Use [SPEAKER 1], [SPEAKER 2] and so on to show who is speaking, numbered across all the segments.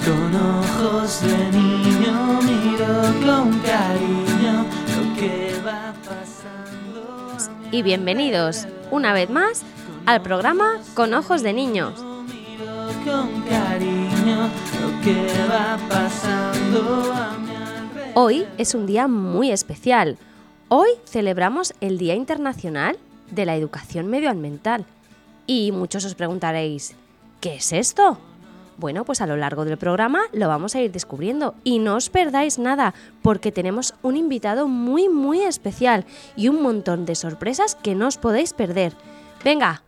[SPEAKER 1] Con ojos de niño miro con cariño lo que va pasando.
[SPEAKER 2] Y bienvenidos una vez más al programa Con Ojos de Niños.
[SPEAKER 1] Miro con cariño lo que va pasando a mi alrededor.
[SPEAKER 2] Hoy es un día muy especial. Hoy celebramos el Día Internacional de la Educación Medioambiental. Y muchos os preguntaréis, ¿qué es esto? Bueno, pues a lo largo del programa lo vamos a ir descubriendo y no os perdáis nada porque tenemos un invitado muy especial y un montón de sorpresas que no os podéis perder. ¡Venga!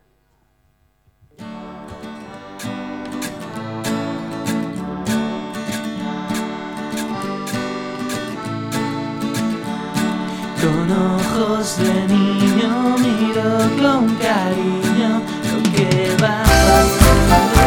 [SPEAKER 1] Con ojos de niño miro con cariño lo que va pasando.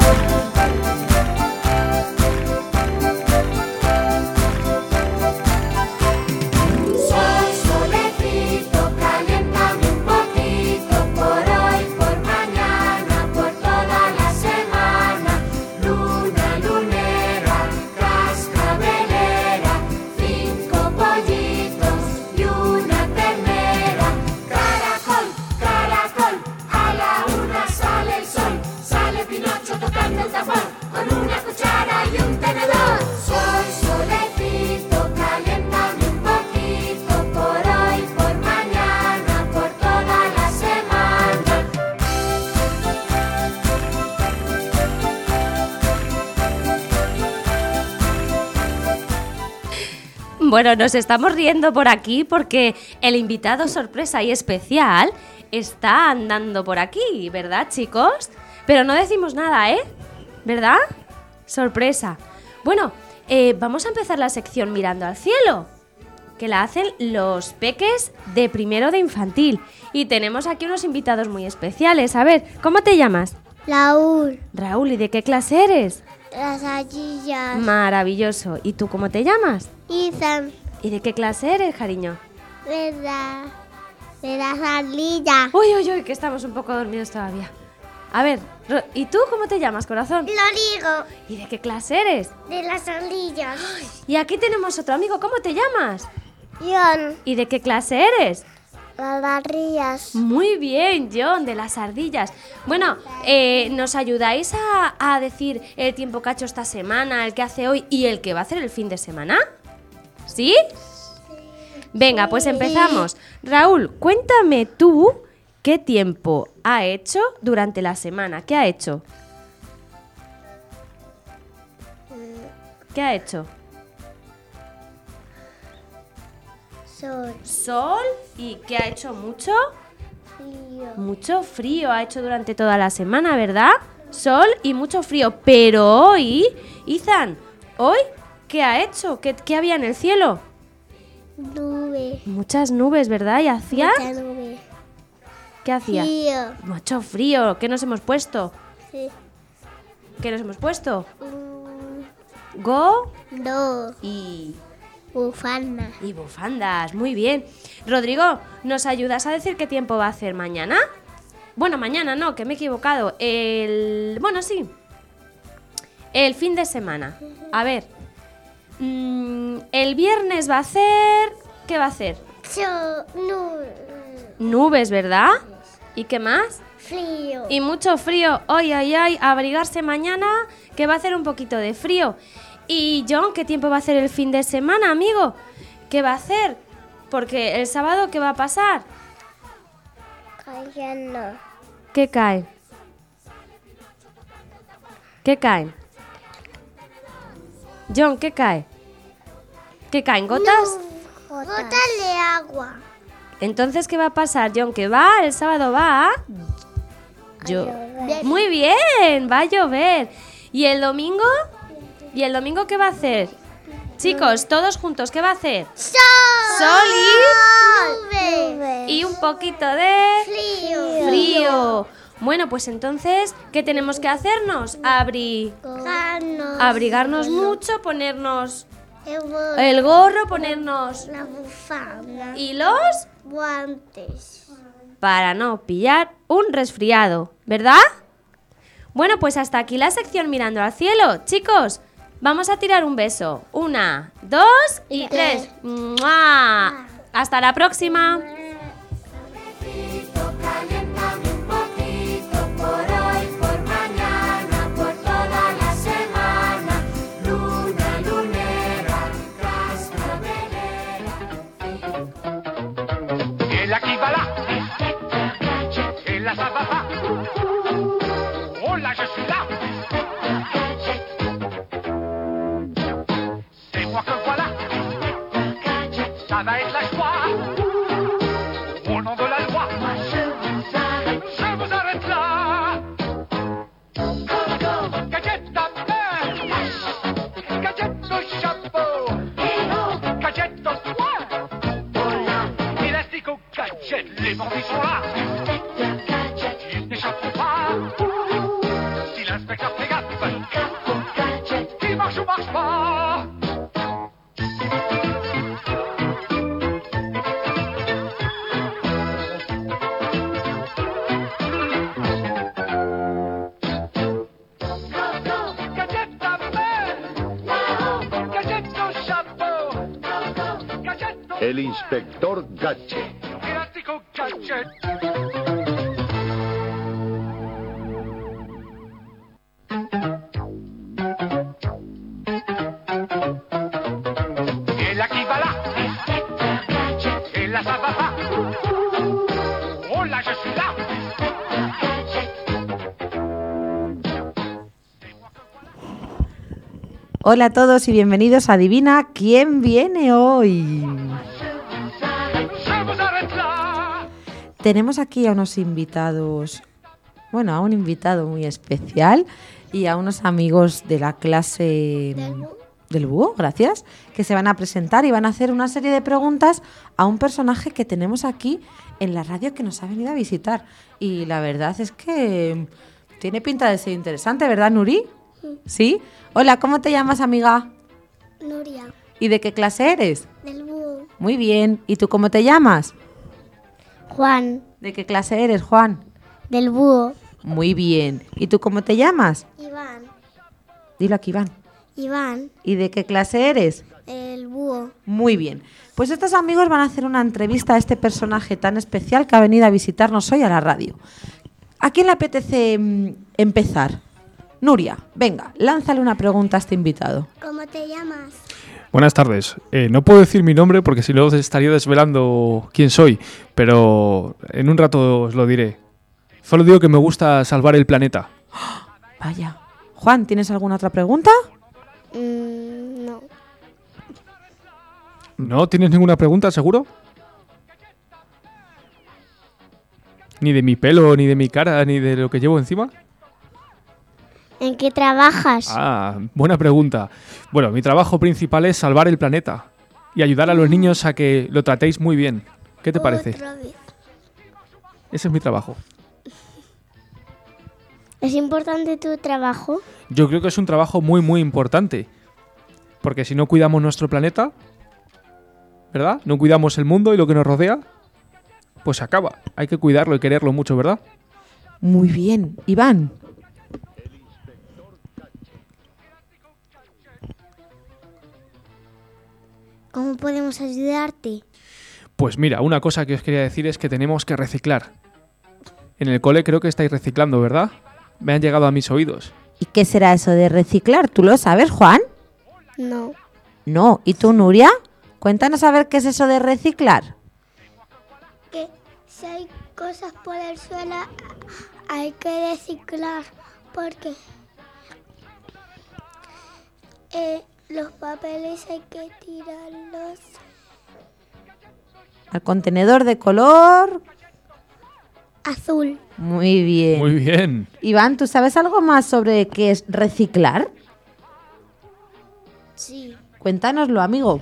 [SPEAKER 2] Bueno, nos estamos riendo por aquí porque el invitado sorpresa y especial está andando por aquí, ¿verdad, chicos? Pero no decimos nada, ¿eh? ¿Verdad? Sorpresa. Bueno, vamos a empezar la sección Mirando al Cielo, que la hacen los peques de primero de infantil. Y tenemos aquí unos invitados muy especiales. A ver, ¿cómo te llamas?
[SPEAKER 3] Raúl,
[SPEAKER 2] Raúl, ¿y de qué clase eres?
[SPEAKER 3] las ardillas.
[SPEAKER 2] Maravilloso. ¿Y tú cómo te llamas?
[SPEAKER 3] Ethan,
[SPEAKER 2] ¿Y de qué clase eres, cariño?
[SPEAKER 3] de las ardillas.
[SPEAKER 2] Uy, que estamos un poco dormidos todavía. A ver, ¿y tú cómo te llamas, corazón?
[SPEAKER 3] Lo digo,
[SPEAKER 2] ¿Y de qué clase eres?
[SPEAKER 3] de las ardillas.
[SPEAKER 2] Y aquí tenemos otro amigo, ¿cómo te llamas?
[SPEAKER 3] John,
[SPEAKER 2] ¿Y de qué clase eres?
[SPEAKER 3] las ardillas.
[SPEAKER 2] Muy bien, John, de las ardillas. Bueno, ¿nos ayudáis a decir el tiempo que ha hecho esta semana, el que hace hoy y el que va a hacer el fin de semana? ¿Sí? Venga, pues empezamos. Raúl, cuéntame tú qué tiempo ha hecho durante la semana. ¿Qué ha hecho? ¿Qué ha hecho?
[SPEAKER 3] Sol,
[SPEAKER 2] Sol. ¿Y qué ha hecho? ¿Mucho?
[SPEAKER 3] frío,
[SPEAKER 2] Mucho frío ha hecho durante toda la semana, ¿verdad? Sol y mucho frío. Pero hoy, Ethan, ¿hoy qué ha hecho? ¿Qué había en el cielo?
[SPEAKER 3] nube,
[SPEAKER 2] Muchas nubes, ¿verdad? ¿Y hacía?
[SPEAKER 3] mucha nube.
[SPEAKER 2] ¿Qué hacía?
[SPEAKER 3] Frío,
[SPEAKER 2] Mucho frío. ¿Qué nos hemos puesto?
[SPEAKER 3] sí.
[SPEAKER 2] ¿Qué nos hemos puesto? Go
[SPEAKER 3] No,
[SPEAKER 2] y
[SPEAKER 3] bufanda.
[SPEAKER 2] bufandas. Muy bien. Rodrigo, ¿nos ayudas a decir qué tiempo va a hacer mañana? Bueno, mañana no, que me he equivocado. Bueno, sí. El fin de semana. A ver. El viernes va a hacer... ¿Qué va a hacer?
[SPEAKER 3] Nube,
[SPEAKER 2] Nubes, ¿verdad? ¿Y qué más?
[SPEAKER 3] frío.
[SPEAKER 2] Y mucho frío. Ay, abrigarse mañana, que va a hacer un poquito de frío. Y John, ¿qué tiempo va a hacer el fin de semana, amigo? ¿Qué va a hacer? Porque el sábado, ¿qué va a pasar?
[SPEAKER 3] Cayendo.
[SPEAKER 2] ¿Qué cae? ¿Qué cae? John, ¿qué cae? ¿Qué caen? ¿Gotas?
[SPEAKER 3] Gotas de agua.
[SPEAKER 2] Entonces, ¿qué va a pasar, John? ¿Qué va? El sábado va a...
[SPEAKER 3] llover.
[SPEAKER 2] Muy bien, va a llover. ¿Y el domingo? ¿Y el domingo qué va a hacer? Chicos, todos juntos, ¿qué va a hacer?
[SPEAKER 3] Sol. Nube.
[SPEAKER 2] Y un poquito de...
[SPEAKER 3] Frío.
[SPEAKER 2] frío. Bueno, pues entonces, ¿qué tenemos que hacernos? Abrigarnos mucho, ponernos el gorro, ponernos...
[SPEAKER 3] la bufanda.
[SPEAKER 2] y los...
[SPEAKER 3] guantes.
[SPEAKER 2] para no pillar un resfriado, ¿verdad? Bueno, pues hasta aquí la sección Mirando al Cielo. Chicos, Vamos a tirar un beso. 1, 2 y
[SPEAKER 3] Y
[SPEAKER 2] 3.
[SPEAKER 3] tres.
[SPEAKER 2] ¡Mua! Hasta la próxima.
[SPEAKER 4] Caliéntame un poquito por hoy, por mañana, por toda la semana. Luna, lunera, cascabelera.
[SPEAKER 5] Et là qui va là, et là ça va pas. Oh là je suis là. C'est moi que voilà. Ça va être la joie. Au nom de la loi, je vous arrête là. Gadget ta main, gadget au chapeau, gadget au poing, élastique au gadget, les bandits sont là. Ils n'échapperont pas. Si l'inspecteur fait gaffe, il marche ou marche pas. Gadget ta main, gadget au chapeau, gadget au
[SPEAKER 6] El inspector Gadget.
[SPEAKER 5] élastique au gadget. Et là qui va là, et là ça va pas. Oh là je suis là.
[SPEAKER 7] Hola a todos y bienvenidos a Adivina quién viene hoy.
[SPEAKER 5] Je vous arrête là.
[SPEAKER 7] Tenemos aquí a unos invitados, bueno, a un invitado muy especial y a unos amigos de la clase del búho, gracias, que se van a presentar y van a hacer una serie de preguntas a un personaje que tenemos aquí en la radio que nos ha venido a visitar. Y la verdad es que tiene pinta de ser interesante, ¿verdad, Nuri? ¿Sí? Hola, ¿cómo te llamas, amiga?
[SPEAKER 3] Nuria,
[SPEAKER 7] ¿Y de qué clase eres?
[SPEAKER 3] del búho.
[SPEAKER 7] Muy bien. ¿Y tú cómo te llamas?
[SPEAKER 3] Juan,
[SPEAKER 7] ¿De qué clase eres, Juan?
[SPEAKER 3] del búho.
[SPEAKER 7] Muy bien. ¿Y tú cómo te llamas?
[SPEAKER 3] Iván,
[SPEAKER 7] Dilo aquí, Iván.
[SPEAKER 3] Iván,
[SPEAKER 7] ¿Y de qué clase eres?
[SPEAKER 3] el búho.
[SPEAKER 7] Muy bien. Pues estos amigos van a hacer una entrevista a este personaje tan especial que ha venido a visitarnos hoy a la radio. ¿A quién le apetece empezar? Nuria, venga, lánzale una pregunta a este invitado.
[SPEAKER 3] ¿Cómo te llamas?
[SPEAKER 8] Buenas tardes. No puedo decir mi nombre porque si no os estaría desvelando quién soy, pero en un rato os lo diré. Solo digo que me gusta salvar el planeta.
[SPEAKER 7] Vaya. Juan, ¿tienes alguna otra pregunta?
[SPEAKER 3] No.
[SPEAKER 8] ¿No tienes ninguna pregunta, seguro? Ni de mi pelo, ni de mi cara, ni de lo que llevo encima.
[SPEAKER 3] ¿En qué trabajas?
[SPEAKER 8] Ah, buena pregunta. Bueno, mi trabajo principal es salvar el planeta y ayudar a los niños a que lo tratéis muy bien. ¿Qué te parece?
[SPEAKER 3] Otra vez.
[SPEAKER 8] Ese es mi trabajo.
[SPEAKER 3] ¿Es importante tu trabajo?
[SPEAKER 8] Yo creo que es un trabajo muy, muy importante. Porque si no cuidamos nuestro planeta, ¿verdad? No cuidamos el mundo y lo que nos rodea, pues se acaba. Hay que cuidarlo y quererlo mucho, ¿verdad?
[SPEAKER 7] Muy bien. Iván.
[SPEAKER 3] ¿Cómo podemos ayudarte?
[SPEAKER 8] Pues mira, una cosa que os quería decir es que tenemos que reciclar. En el cole creo que estáis reciclando, ¿verdad? Me han llegado a mis oídos.
[SPEAKER 7] ¿Y qué será eso de reciclar? ¿Tú lo sabes, Juan?
[SPEAKER 3] No.
[SPEAKER 7] No. ¿Y tú, Nuria? Cuéntanos a ver qué es eso de reciclar.
[SPEAKER 3] Que si hay cosas por el suelo hay que reciclar porque los papeles hay que tirarlos.
[SPEAKER 7] Al contenedor de color.
[SPEAKER 3] Azul.
[SPEAKER 7] Muy bien.
[SPEAKER 8] Muy bien.
[SPEAKER 7] Iván, ¿tú sabes algo más sobre qué es reciclar?
[SPEAKER 3] Sí.
[SPEAKER 7] Cuéntanoslo, amigo.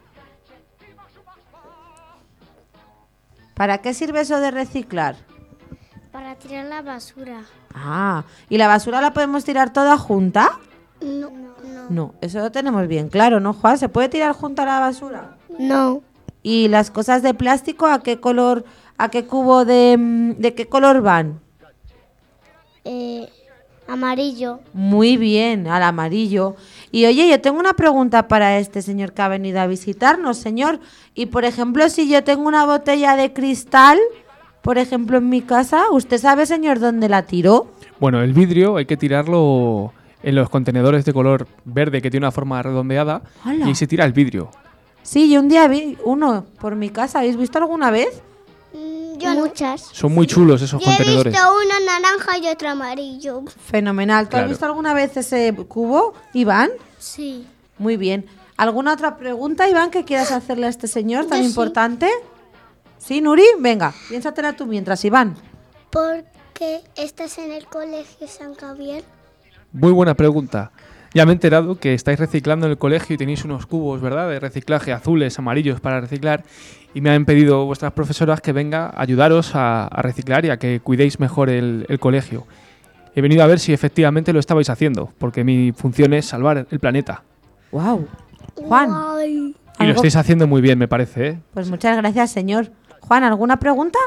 [SPEAKER 7] ¿Para qué sirve eso de reciclar?
[SPEAKER 3] Para tirar la basura.
[SPEAKER 7] Ah, ¿y la basura la podemos tirar toda junta?
[SPEAKER 3] No.
[SPEAKER 7] No, eso lo tenemos bien claro, ¿no, Juan? ¿Se puede tirar junta la basura?
[SPEAKER 3] No.
[SPEAKER 7] ¿Y las cosas de plástico a qué color, a qué cubo de qué color van?
[SPEAKER 3] Amarillo.
[SPEAKER 7] Muy bien, al amarillo. Y oye, yo tengo una pregunta para este señor que ha venido a visitarnos, señor. Y por ejemplo, si yo tengo una botella de cristal, por ejemplo, en mi casa, ¿usted sabe, señor, dónde la tiró?
[SPEAKER 8] Bueno, el vidrio hay que tirarlo en los contenedores de color verde que tiene una forma redondeada.
[SPEAKER 7] ¡Hala!
[SPEAKER 8] Y ahí se tira el vidrio.
[SPEAKER 7] Sí, yo un día vi uno por mi casa. ¿Habéis visto alguna vez?
[SPEAKER 3] Yo muchas.
[SPEAKER 8] Son muy chulos esos
[SPEAKER 3] Yo he
[SPEAKER 8] contenedores.
[SPEAKER 3] visto uno naranja y otro amarillo.
[SPEAKER 7] Fenomenal. ¿Tú
[SPEAKER 8] Claro.
[SPEAKER 7] has visto alguna vez ese cubo, Iván?
[SPEAKER 3] Sí.
[SPEAKER 7] Muy bien. ¿Alguna otra pregunta, Iván, que quieras hacerle a este señor tan
[SPEAKER 3] Yo sí.
[SPEAKER 7] importante? ¿Sí, Nuri? Venga, piénsatela tú mientras, Iván.
[SPEAKER 3] ¿Por qué estás en el colegio San Gabriel?
[SPEAKER 8] Muy buena pregunta. Ya me he enterado que estáis reciclando en el colegio y tenéis unos cubos, ¿verdad? De reciclaje azules, amarillos para reciclar. Y me han pedido vuestras profesoras que venga a ayudaros a reciclar y a que cuidéis mejor el colegio. He venido a ver si efectivamente lo estabais haciendo, porque mi función es salvar el planeta.
[SPEAKER 7] ¡Wow! Juan,
[SPEAKER 3] Ay.
[SPEAKER 8] Y lo
[SPEAKER 7] ¿algo?
[SPEAKER 8] estáis haciendo muy bien, me parece, ¿eh?
[SPEAKER 7] Pues muchas gracias, señor. Juan, ¿alguna pregunta?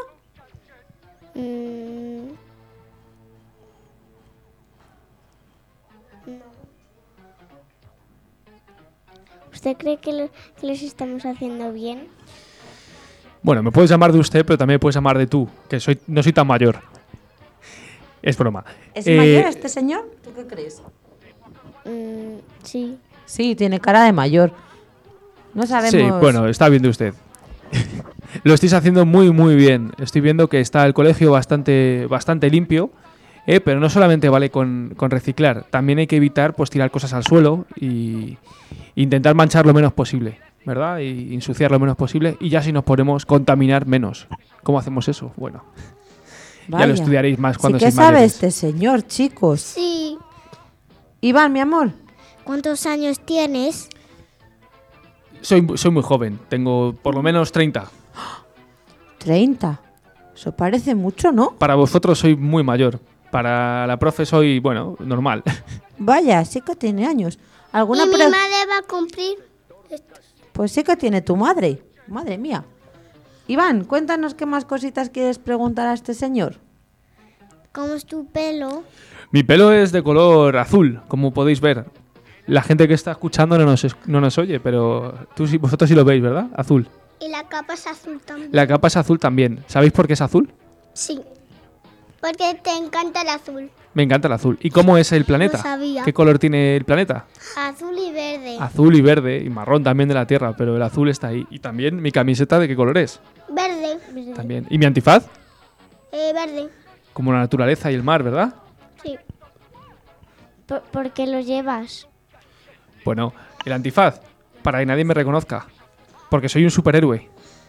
[SPEAKER 3] ¿Usted cree que los estamos haciendo bien?
[SPEAKER 8] Bueno, me puedes llamar de usted, pero también me puedes llamar de tú, que no soy tan mayor. Es broma.
[SPEAKER 7] ¿Es mayor este señor? ¿Tú qué crees?
[SPEAKER 3] Sí.
[SPEAKER 7] Sí, tiene cara de mayor. No sabemos...
[SPEAKER 8] Sí, bueno, está bien de usted. Lo estáis haciendo muy, muy bien. Estoy viendo que está el colegio bastante limpio, pero no solamente vale con reciclar. También hay que evitar pues tirar cosas al suelo y intentar manchar lo menos posible, ¿verdad? Y ensuciar lo menos posible. Y ya si nos ponemos contaminar menos. ¿Cómo hacemos eso? Bueno, ya
[SPEAKER 7] Vaya.
[SPEAKER 8] lo estudiaréis más cuando
[SPEAKER 7] sí que
[SPEAKER 8] seáis
[SPEAKER 7] sabe
[SPEAKER 8] mayores.
[SPEAKER 7] este señor, chicos.
[SPEAKER 3] Sí.
[SPEAKER 7] Iván, mi amor.
[SPEAKER 3] ¿Cuántos años tienes?
[SPEAKER 8] Soy muy joven. Tengo por lo menos 30.
[SPEAKER 7] 30. Eso parece mucho, ¿no?
[SPEAKER 8] Para vosotros soy muy mayor. Para la profe soy, bueno, normal.
[SPEAKER 7] Vaya, sí que tiene años.
[SPEAKER 3] Y
[SPEAKER 7] ¿Alguna
[SPEAKER 3] mi
[SPEAKER 7] pre-
[SPEAKER 3] madre va a cumplir.
[SPEAKER 7] Pues sí que tiene tu madre. Madre mía. Iván, cuéntanos qué más cositas quieres preguntar a este señor.
[SPEAKER 3] ¿Cómo es tu pelo?
[SPEAKER 8] Mi pelo es de color azul, como podéis ver. La gente que está escuchando no nos oye, pero vosotros sí lo veis, ¿verdad? Azul.
[SPEAKER 3] Y la capa es azul también.
[SPEAKER 8] La capa es azul también. ¿Sabéis por qué es azul?
[SPEAKER 3] Sí. Porque te encanta el azul.
[SPEAKER 8] Me encanta el azul. ¿Y cómo es el planeta?
[SPEAKER 3] Lo sabía.
[SPEAKER 8] ¿Qué color tiene el planeta?
[SPEAKER 3] Azul y verde.
[SPEAKER 8] Azul y verde y marrón también de la Tierra, pero el azul está ahí. Y también mi camiseta, ¿de qué color es?
[SPEAKER 3] Verde.
[SPEAKER 8] También. ¿Y mi antifaz?
[SPEAKER 3] Verde.
[SPEAKER 8] Como la naturaleza y el mar, ¿verdad?
[SPEAKER 3] Sí. ¿Por qué lo llevas?
[SPEAKER 8] Bueno, el antifaz, para que nadie me reconozca. Porque soy un superhéroe.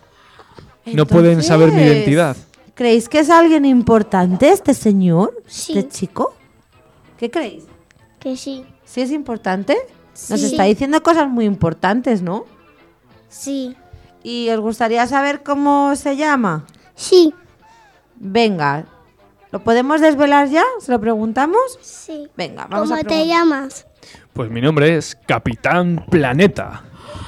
[SPEAKER 8] No pueden saber mi
[SPEAKER 7] Entonces,
[SPEAKER 8] identidad.
[SPEAKER 7] ¿Creéis que es alguien importante este señor?
[SPEAKER 3] Sí.
[SPEAKER 7] ¿Este chico? ¿Qué creéis?
[SPEAKER 3] Que sí.
[SPEAKER 7] ¿Sí es importante? Nos
[SPEAKER 3] Sí.
[SPEAKER 7] está diciendo cosas muy importantes, ¿no?
[SPEAKER 3] Sí.
[SPEAKER 7] ¿Y os gustaría saber cómo se llama?
[SPEAKER 3] Sí.
[SPEAKER 7] Venga, ¿lo podemos desvelar ya? ¿Se lo preguntamos?
[SPEAKER 3] Sí.
[SPEAKER 7] Venga, vamos a
[SPEAKER 3] ¿Cómo te
[SPEAKER 7] preguntar.
[SPEAKER 3] llamas?
[SPEAKER 8] Pues mi nombre es Capitán Planeta.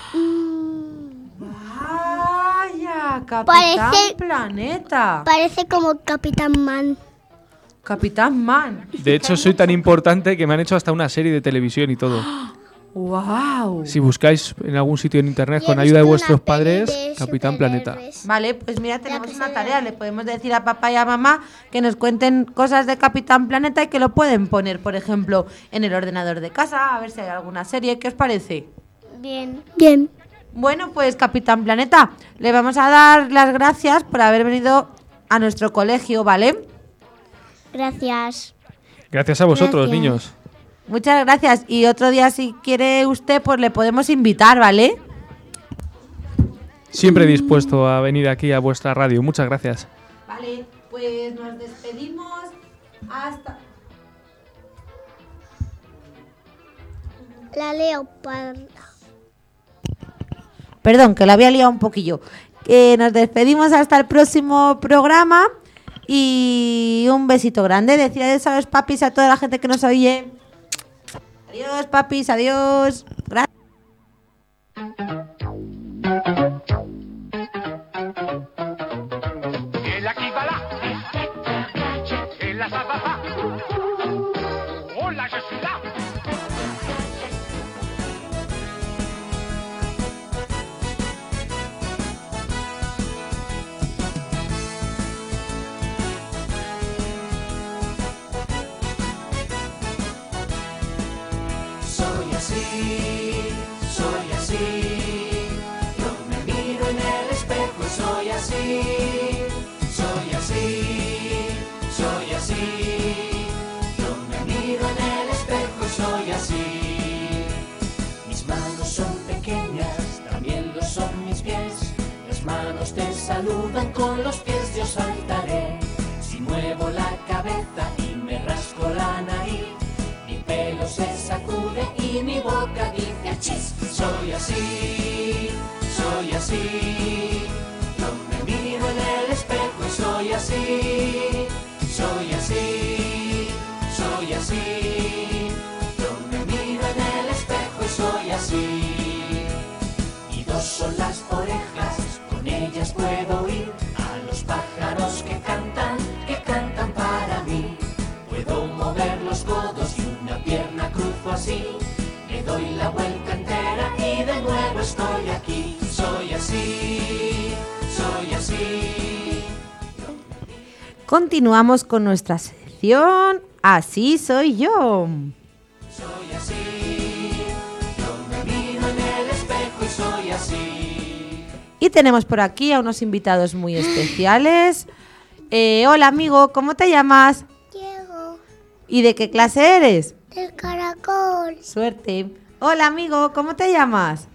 [SPEAKER 7] Vaya, Capitán
[SPEAKER 3] Parece-
[SPEAKER 7] Planeta.
[SPEAKER 3] Parece como Capitán Man.
[SPEAKER 7] Capitán Man.
[SPEAKER 8] De hecho, soy tan importante que me han hecho hasta una serie de televisión y todo.
[SPEAKER 7] ¡Wow!
[SPEAKER 8] Si buscáis en algún sitio en internet
[SPEAKER 3] Y he
[SPEAKER 8] con ayuda de
[SPEAKER 3] visto
[SPEAKER 8] vuestros
[SPEAKER 3] una peli
[SPEAKER 8] padres,
[SPEAKER 3] de
[SPEAKER 8] Capitán Planeta.
[SPEAKER 3] superhéroes.
[SPEAKER 7] Vale, pues mira, tenemos
[SPEAKER 3] que
[SPEAKER 7] una
[SPEAKER 3] se
[SPEAKER 7] tarea.
[SPEAKER 3] ve.
[SPEAKER 7] Le podemos decir a papá y a mamá que nos cuenten cosas de Capitán Planeta y que lo pueden poner, por ejemplo, en el ordenador de casa, a ver si hay alguna serie. ¿Qué os parece?
[SPEAKER 3] Bien. Bien.
[SPEAKER 7] Bueno, pues Capitán Planeta, le vamos a dar las gracias por haber venido a nuestro colegio, ¿vale?
[SPEAKER 3] Gracias.
[SPEAKER 8] Gracias a vosotros,
[SPEAKER 3] Gracias.
[SPEAKER 8] niños.
[SPEAKER 7] Muchas gracias. Y otro día, si quiere usted, pues le podemos invitar, ¿vale?
[SPEAKER 8] Siempre dispuesto a venir aquí a vuestra radio. Muchas gracias.
[SPEAKER 7] Vale, pues nos despedimos hasta...
[SPEAKER 3] La leoparda.
[SPEAKER 7] Perdón, que la había liado un poquillo. Nos despedimos hasta el próximo programa y un besito grande. Decir adiós a los papis, a toda la gente que nos oye. Adiós, papis, adiós. Gracias.
[SPEAKER 5] Et là qui va là, et là ça va pas.
[SPEAKER 1] así, soy así. Yo me miro en el espejo y soy así, soy así, soy así. Yo me miro en el espejo y soy así. Mis manos son pequeñas, también lo son mis pies. Las manos te saludan, con los pies yo saltaré. Si muevo la cabeza y me rasco la nariz, mi pelo se sacude y mi boca dice achis. Soy así, soy así. Yo me miro en el espejo y soy así, soy así, soy así. Yo me miro en el espejo y soy así. Y dos son las orejas, con ellas puedo oír a los pájaros que cantan para mí. Puedo mover los codos y una pierna cruzo así. Me doy la vuelta entera y de nuevo estoy aquí. Soy así, soy así.
[SPEAKER 7] Continuamos con nuestra sección Así soy yo.
[SPEAKER 1] Soy así, yo me miro en el espejo y soy así.
[SPEAKER 7] Y tenemos por aquí a unos invitados muy especiales. Hola amigo, ¿cómo te llamas?
[SPEAKER 3] Diego,
[SPEAKER 7] ¿Y de qué clase eres?
[SPEAKER 3] del caracol.
[SPEAKER 7] Suerte. Hola amigo, ¿cómo te llamas?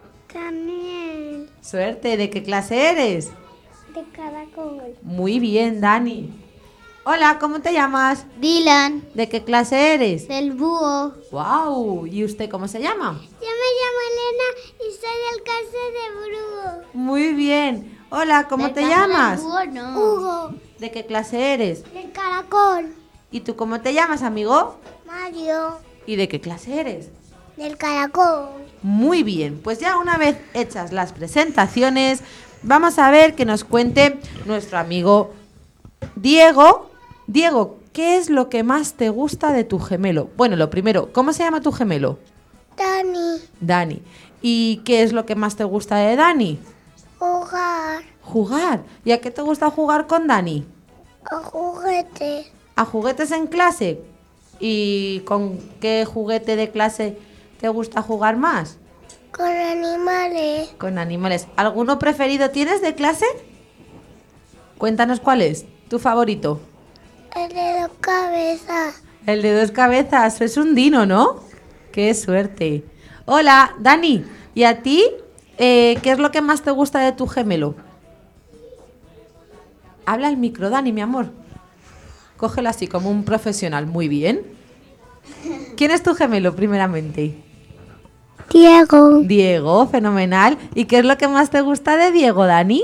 [SPEAKER 3] Daniel,
[SPEAKER 7] Suerte, ¿de qué clase eres?
[SPEAKER 3] de caracol.
[SPEAKER 7] Muy bien, Dani. Hola, ¿cómo te llamas?
[SPEAKER 3] Dylan,
[SPEAKER 7] ¿De qué clase eres?
[SPEAKER 3] del búho.
[SPEAKER 7] ¡Wow! ¿Y usted cómo se llama?
[SPEAKER 3] Yo me llamo Elena y soy del caso de búho.
[SPEAKER 7] Muy bien. Hola, ¿cómo te llamas?
[SPEAKER 3] Hugo,
[SPEAKER 7] ¿De qué clase eres?
[SPEAKER 3] del caracol.
[SPEAKER 7] ¿Y tú cómo te llamas, amigo?
[SPEAKER 3] Mario,
[SPEAKER 7] ¿Y de qué clase eres?
[SPEAKER 3] del caracol.
[SPEAKER 7] Muy bien, pues ya una vez hechas las presentaciones, vamos a ver que nos cuente nuestro amigo Diego. Diego, ¿qué es lo que más te gusta de tu gemelo? Bueno, lo primero, ¿cómo se llama tu gemelo?
[SPEAKER 3] Dani,
[SPEAKER 7] Dani. ¿Y qué es lo que más te gusta de Dani?
[SPEAKER 3] jugar,
[SPEAKER 7] Jugar. ¿Y a qué te gusta jugar con Dani?
[SPEAKER 3] a juguete,
[SPEAKER 7] ¿A juguetes en clase? ¿Y con qué juguete de clase te gusta jugar más?
[SPEAKER 3] con animales,
[SPEAKER 7] Con animales. ¿Alguno preferido tienes de clase? Cuéntanos cuál es tu favorito.
[SPEAKER 3] el de 2 cabezas.
[SPEAKER 7] El de 2 cabezas. Es un dino, ¿no? ¡Qué suerte! Hola, Dani. ¿Y a ti? ¿Qué es lo que más te gusta de tu gemelo? Habla al micro, Dani, mi amor. Cógelo así, como un profesional. Muy bien. ¿Quién es tu gemelo, primeramente?
[SPEAKER 3] Diego,
[SPEAKER 7] Diego, fenomenal. ¿Y qué es lo que más te gusta de Diego, Dani?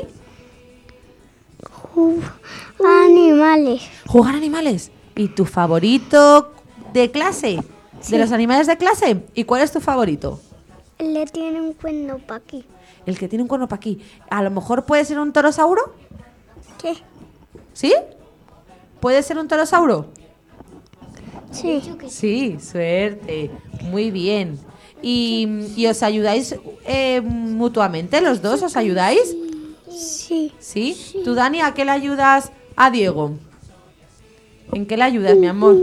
[SPEAKER 3] animales,
[SPEAKER 7] Jugar animales. ¿Y tu favorito de clase? ¿De los animales de clase? ¿Y cuál es tu favorito?
[SPEAKER 3] le tiene un cuerno pa' aquí.
[SPEAKER 7] El que tiene un cuerno para aquí. A lo mejor puede ser un torosauro.
[SPEAKER 3] ¿Qué?
[SPEAKER 7] ¿Sí? ¿Puede ser un torosauro?
[SPEAKER 3] Sí.
[SPEAKER 7] Sí, suerte. Muy bien. ¿Y os ayudáis mutuamente los dos? ¿Os ayudáis?
[SPEAKER 3] Sí.
[SPEAKER 7] ¿Sí? ¿Tú, Dani, a qué le ayudas a Diego? ¿En qué le ayudas, mi amor?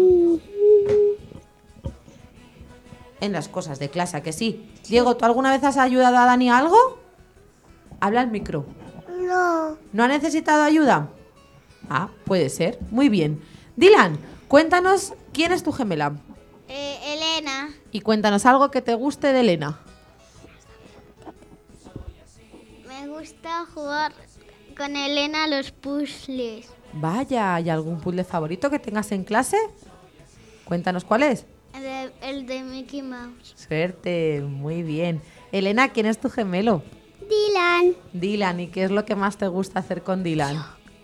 [SPEAKER 7] En las cosas de clase, ¿a que sí? Diego, ¿tú alguna vez has ayudado a Dani a algo? Habla al micro.
[SPEAKER 3] No.
[SPEAKER 7] ¿No ha necesitado ayuda? Ah, puede ser. Muy bien. Dylan, cuéntanos quién es tu gemela.
[SPEAKER 3] Elena.
[SPEAKER 7] Y cuéntanos algo que te guste de Elena.
[SPEAKER 3] Me gusta jugar con Elena a los puzzles.
[SPEAKER 7] Vaya, ¿y algún puzzle favorito que tengas en clase? Cuéntanos cuál es.
[SPEAKER 3] El de Mickey Mouse.
[SPEAKER 7] Suerte, muy bien. Elena, ¿quién es tu gemelo?
[SPEAKER 3] Dylan.
[SPEAKER 7] Dylan, ¿y qué es lo que más te gusta hacer con Dylan?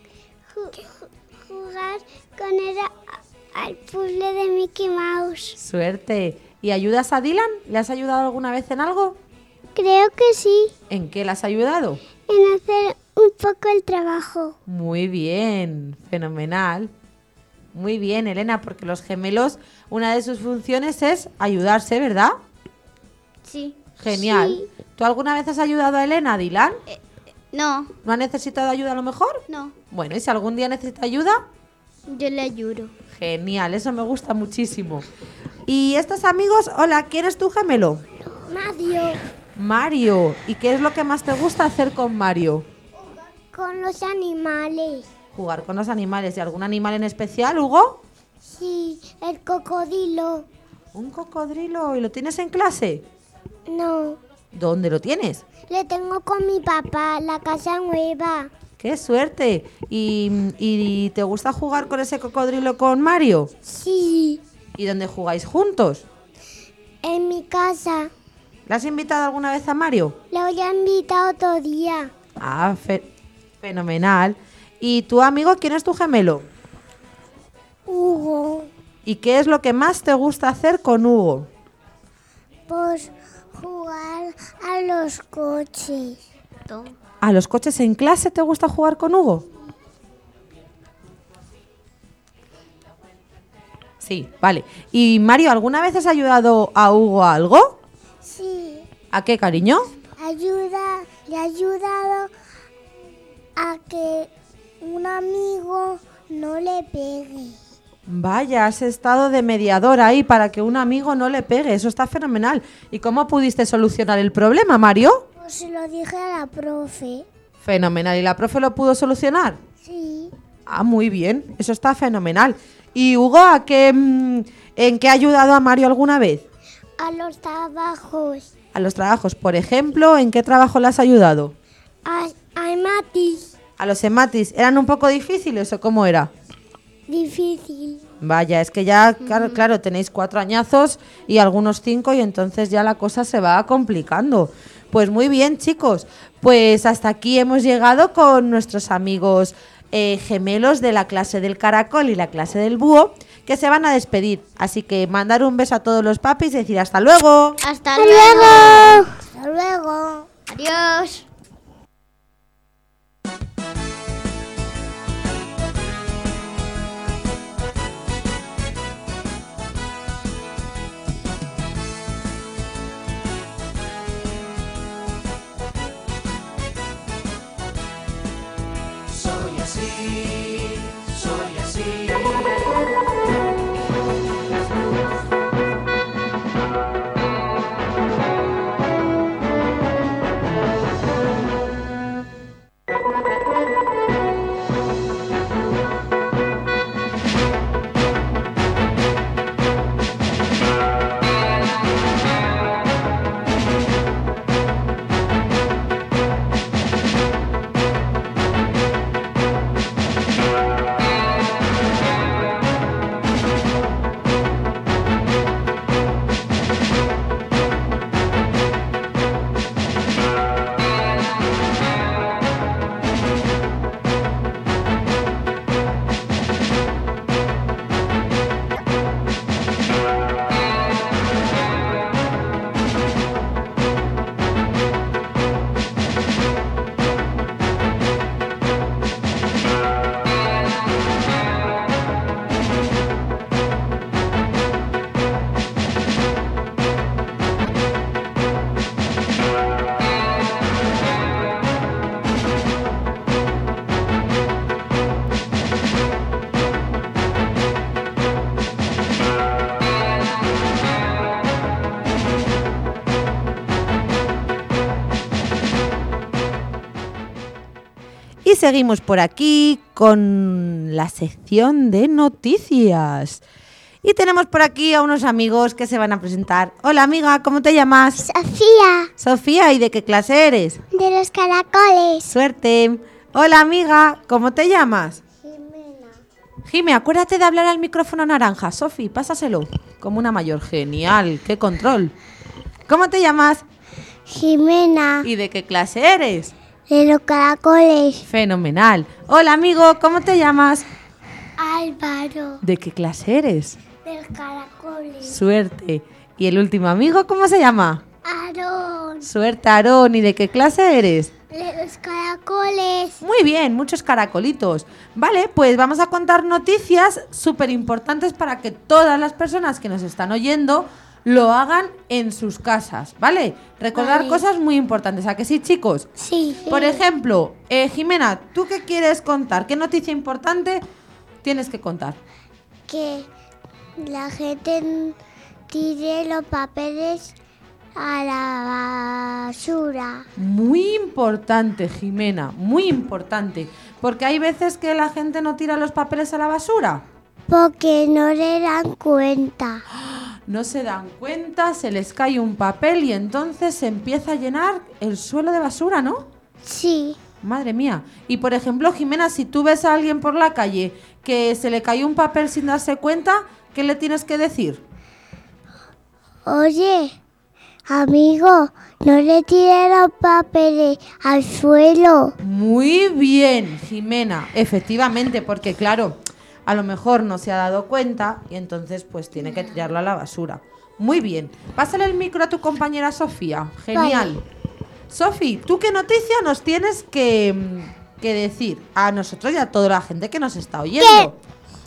[SPEAKER 3] Jugar con él al puzzle de Mickey Mouse.
[SPEAKER 7] Suerte. ¿Y ayudas a Dylan? ¿Le has ayudado alguna vez en algo?
[SPEAKER 3] Creo que sí.
[SPEAKER 7] ¿En qué le has ayudado?
[SPEAKER 3] En hacer un poco el trabajo.
[SPEAKER 7] Muy bien, fenomenal. Muy bien, Elena, porque los gemelos, una de sus funciones es ayudarse, ¿verdad?
[SPEAKER 3] Sí.
[SPEAKER 7] Genial.
[SPEAKER 3] Sí.
[SPEAKER 7] ¿Tú alguna vez has ayudado a Elena, Dylan?
[SPEAKER 3] No.
[SPEAKER 7] ¿No ha necesitado ayuda a lo mejor?
[SPEAKER 3] No.
[SPEAKER 7] Bueno, ¿y si algún día necesita ayuda?
[SPEAKER 3] Yo le ayudo.
[SPEAKER 7] Genial, eso me gusta muchísimo. ¿Y estos amigos? Hola, ¿quién es tu gemelo?
[SPEAKER 3] Mario.
[SPEAKER 7] Mario. ¿Y qué es lo que más te gusta hacer con Mario?
[SPEAKER 3] Con los animales.
[SPEAKER 7] Jugar con los animales. ¿Y algún animal en especial, Hugo?
[SPEAKER 3] Sí, el cocodrilo.
[SPEAKER 7] Un cocodrilo. ¿Y lo tienes en clase?
[SPEAKER 3] No,
[SPEAKER 7] ¿Dónde lo tienes?
[SPEAKER 3] le tengo con mi papá, la casa nueva.
[SPEAKER 7] ¡Qué suerte! ¿Y te gusta jugar con ese cocodrilo con Mario?
[SPEAKER 3] Sí,
[SPEAKER 7] ¿Y dónde jugáis juntos?
[SPEAKER 3] en mi casa.
[SPEAKER 7] ¿Le has invitado alguna vez a Mario?
[SPEAKER 3] Le voy a invitar otro día.
[SPEAKER 7] Ah, fenomenal. ¿Y tu amigo, quién es tu gemelo?
[SPEAKER 3] Hugo,
[SPEAKER 7] ¿Y qué es lo que más te gusta hacer con Hugo?
[SPEAKER 3] pues jugar a los coches.
[SPEAKER 7] ¿A los coches en clase te gusta jugar con Hugo? Sí, vale. ¿Y Mario, alguna vez has ayudado a Hugo a algo?
[SPEAKER 3] Sí,
[SPEAKER 7] ¿A qué, cariño?
[SPEAKER 3] le ha ayudado a que un amigo no le pegue.
[SPEAKER 7] Vaya, has estado de mediador ahí para que un amigo no le pegue. Eso está fenomenal. ¿Y cómo pudiste solucionar el problema, Mario?
[SPEAKER 3] Pues se lo dije a la profe.
[SPEAKER 7] Fenomenal. ¿Y la profe lo pudo solucionar?
[SPEAKER 3] Sí,
[SPEAKER 7] Ah, muy bien. Eso está fenomenal. ¿Y Hugo, en qué ha ayudado a Mario alguna vez?
[SPEAKER 3] a los trabajos.
[SPEAKER 7] A los trabajos. Por ejemplo, ¿en qué trabajo le has ayudado?
[SPEAKER 3] A Matis.
[SPEAKER 7] A los hematis. ¿Eran un poco difíciles o cómo era?
[SPEAKER 3] Difícil.
[SPEAKER 7] Vaya, es que ya, claro, tenéis 4 añazos y algunos 5 y entonces ya la cosa se va complicando. Pues muy bien, chicos. Pues hasta aquí hemos llegado con nuestros amigos gemelos de la clase del caracol y la clase del búho, que se van a despedir. Así que mandar un beso a todos los papis y decir hasta luego.
[SPEAKER 3] Hasta luego. Hasta luego. Adiós.
[SPEAKER 1] Soy así, soy así.
[SPEAKER 7] Y seguimos por aquí con la sección de noticias. Y tenemos por aquí a unos amigos que se van a presentar. Hola amiga, ¿cómo te llamas?
[SPEAKER 3] Sofía,
[SPEAKER 7] Sofía, ¿y de qué clase eres?
[SPEAKER 3] de los caracoles.
[SPEAKER 7] Suerte. Hola amiga, ¿cómo te llamas?
[SPEAKER 3] Jimena.
[SPEAKER 7] Jime, acuérdate de hablar al micrófono naranja. Sofi, pásaselo. Como una mayor. Genial, qué control. ¿Cómo te llamas?
[SPEAKER 3] Jimena,
[SPEAKER 7] ¿Y de qué clase eres?
[SPEAKER 3] de los caracoles.
[SPEAKER 7] Fenomenal. Hola amigo, ¿cómo te llamas?
[SPEAKER 3] Álvaro,
[SPEAKER 7] ¿De qué clase eres?
[SPEAKER 3] de los caracoles.
[SPEAKER 7] Suerte. ¿Y el último amigo cómo se llama?
[SPEAKER 3] Aarón,
[SPEAKER 7] Suerte, Aarón. ¿Y de qué clase eres?
[SPEAKER 3] de los caracoles.
[SPEAKER 7] Muy bien, muchos caracolitos. Vale, pues vamos a contar noticias súper importantes para que todas las personas que nos están oyendo lo hagan en sus casas, ¿vale? Recordar
[SPEAKER 3] Vale.
[SPEAKER 7] cosas muy importantes, ¿a que sí, chicos?
[SPEAKER 3] Sí.
[SPEAKER 7] Por ejemplo, Jimena, ¿tú qué quieres contar? ¿Qué noticia importante tienes que contar?
[SPEAKER 3] Que la gente tire los papeles a la basura.
[SPEAKER 7] Muy importante, Jimena, muy importante. Porque hay veces que la gente no tira los papeles a la basura.
[SPEAKER 3] Porque no le dan cuenta.
[SPEAKER 7] No se dan cuenta, se les cae un papel y entonces se empieza a llenar el suelo de basura, ¿no?
[SPEAKER 3] Sí.
[SPEAKER 7] Madre mía. Y por ejemplo, Jimena, si tú ves a alguien por la calle que se le cayó un papel sin darse cuenta, ¿qué le tienes que decir?
[SPEAKER 3] Oye, amigo, no le tires los papeles al suelo.
[SPEAKER 7] Muy bien, Jimena. Efectivamente, porque claro, a lo mejor no se ha dado cuenta y entonces pues tiene que tirarlo a la basura. Muy bien. Pásale el micro a tu compañera Sofía. Genial. Sofi, ¿tú qué noticia nos tienes que decir a nosotros y a toda la gente que nos está oyendo?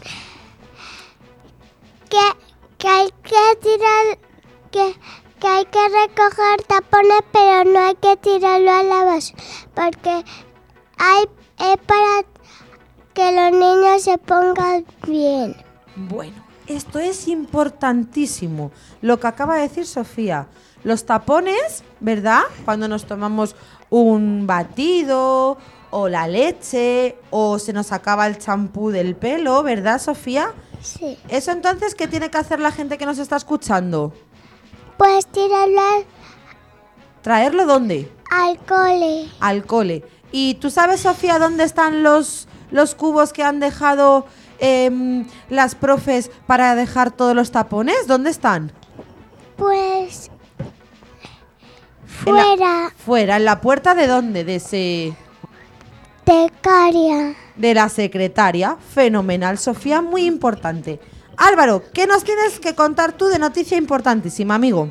[SPEAKER 3] Que hay que tirar, que hay que recoger tapones, pero no hay que tirarlo a la basura, porque es para que los niños se pongan bien.
[SPEAKER 7] Bueno, esto es importantísimo, lo que acaba de decir Sofía. Los tapones, ¿verdad? Cuando nos tomamos un batido o la leche o se nos acaba el champú del pelo, ¿verdad, Sofía?
[SPEAKER 3] Sí.
[SPEAKER 7] Eso entonces, ¿qué tiene que hacer la gente que nos está escuchando?
[SPEAKER 3] Pues tirarlo
[SPEAKER 7] ¿Traerlo dónde?
[SPEAKER 3] al cole.
[SPEAKER 7] Al cole. ¿Y tú sabes, Sofía, dónde están los cubos que han dejado las profes para dejar todos los tapones? ¿Dónde están?
[SPEAKER 3] Pues fuera.
[SPEAKER 7] Fuera, ¿en la puerta de dónde?
[SPEAKER 3] De
[SPEAKER 7] la secretaria. Fenomenal, Sofía, muy importante. Álvaro, ¿qué nos tienes que contar tú de noticia importantísima, amigo?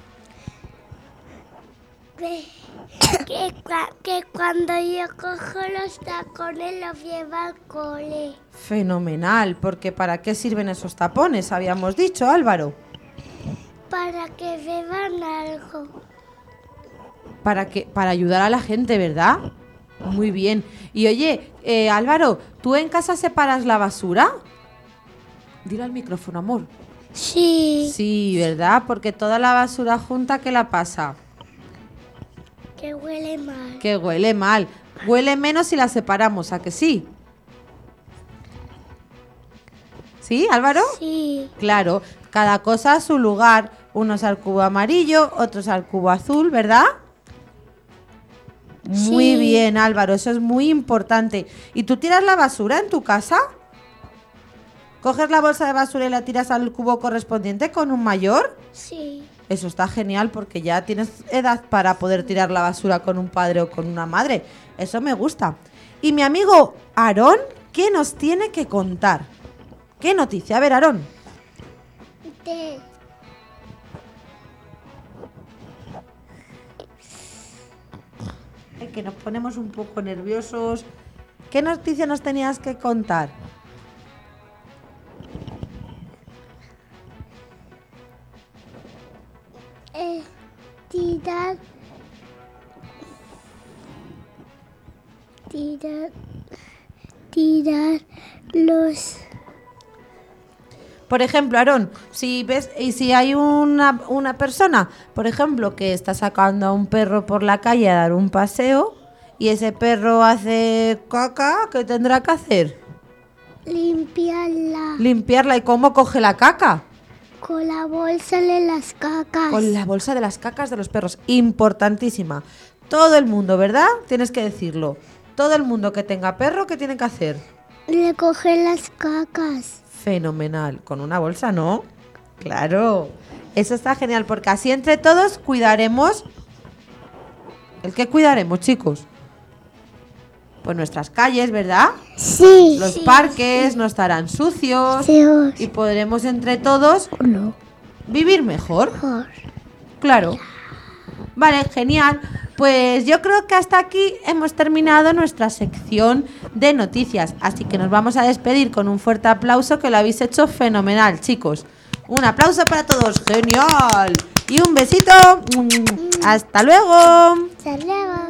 [SPEAKER 3] Que cuando yo cojo los tacones los llevo al cole.
[SPEAKER 7] Fenomenal, porque ¿para qué sirven esos tapones? Habíamos dicho, Álvaro.
[SPEAKER 3] Para que beban algo.
[SPEAKER 7] Para ayudar a la gente, ¿verdad? Muy bien. Y oye, Álvaro, ¿tú en casa separas la basura? Dile al micrófono, amor.
[SPEAKER 3] Sí.
[SPEAKER 7] Sí, ¿verdad? Porque toda la basura junta, ¿qué la pasa?
[SPEAKER 3] Que huele mal.
[SPEAKER 7] Que huele mal. Huele menos si la separamos, ¿a que sí? ¿Sí, Álvaro?
[SPEAKER 3] Sí.
[SPEAKER 7] Claro, cada cosa a su lugar. Unos al cubo amarillo, otros al cubo azul, ¿verdad? Muy
[SPEAKER 3] Sí.
[SPEAKER 7] bien, Álvaro, eso es muy importante. ¿Y tú tiras la basura en tu casa? ¿Coges la bolsa de basura y la tiras al cubo correspondiente con un mayor?
[SPEAKER 3] Sí.
[SPEAKER 7] Eso está genial porque ya tienes edad para poder tirar la basura con un padre o con una madre. Eso me gusta. Y mi amigo Aarón, ¿qué nos tiene que contar? ¿Qué noticia? A ver, Aarón. Que nos ponemos un poco nerviosos. ¿Qué noticia nos tenías que contar?
[SPEAKER 3] Tirar los...
[SPEAKER 7] Por ejemplo, Aarón, si ves y si hay una persona, por ejemplo, que está sacando a un perro por la calle a dar un paseo y ese perro hace caca, ¿qué tendrá que hacer?
[SPEAKER 3] Limpiarla.
[SPEAKER 7] Limpiarla. ¿Y cómo coge la caca?
[SPEAKER 3] Con la bolsa de las cacas.
[SPEAKER 7] Con la bolsa de las cacas de los perros. Importantísima. Todo el mundo, ¿verdad? Tienes que decirlo. Todo el mundo que tenga perro, ¿qué tiene que hacer?
[SPEAKER 3] Le coge las cacas.
[SPEAKER 7] Fenomenal. Con una bolsa, ¿no? Claro. Eso está genial porque así entre todos cuidaremos. ¿El qué cuidaremos, chicos? Pues nuestras calles, ¿verdad?
[SPEAKER 3] Sí.
[SPEAKER 7] Los parques no estarán sucios. Y podremos entre todos vivir mejor. Claro. Vale, genial. Pues yo creo que hasta aquí hemos terminado nuestra sección de noticias. Así que nos vamos a despedir con un fuerte aplauso que lo habéis hecho fenomenal, chicos. Un aplauso para todos. ¡Genial! Y un besito. ¡Hasta luego!
[SPEAKER 3] Hasta luego.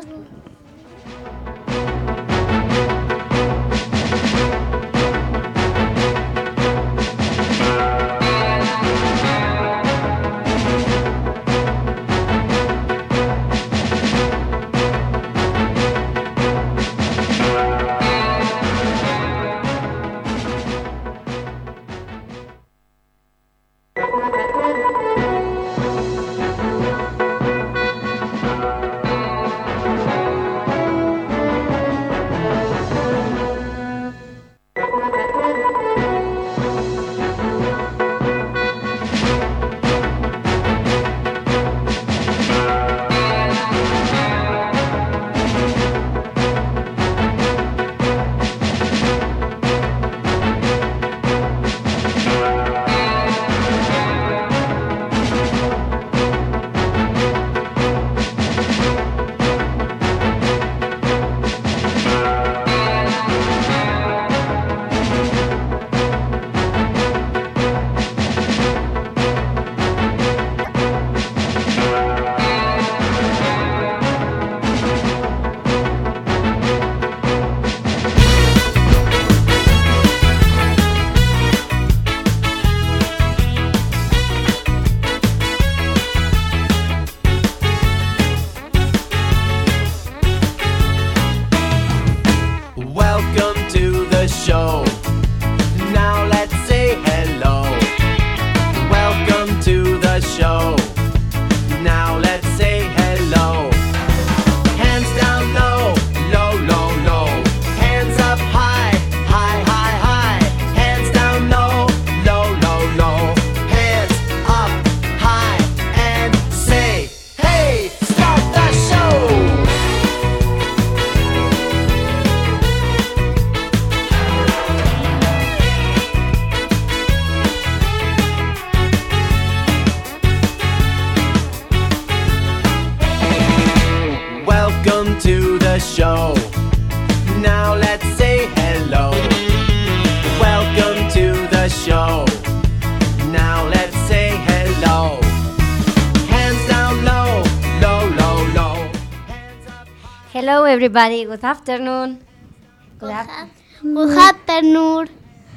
[SPEAKER 9] Hello everybody, good afternoon.
[SPEAKER 3] Good afternoon.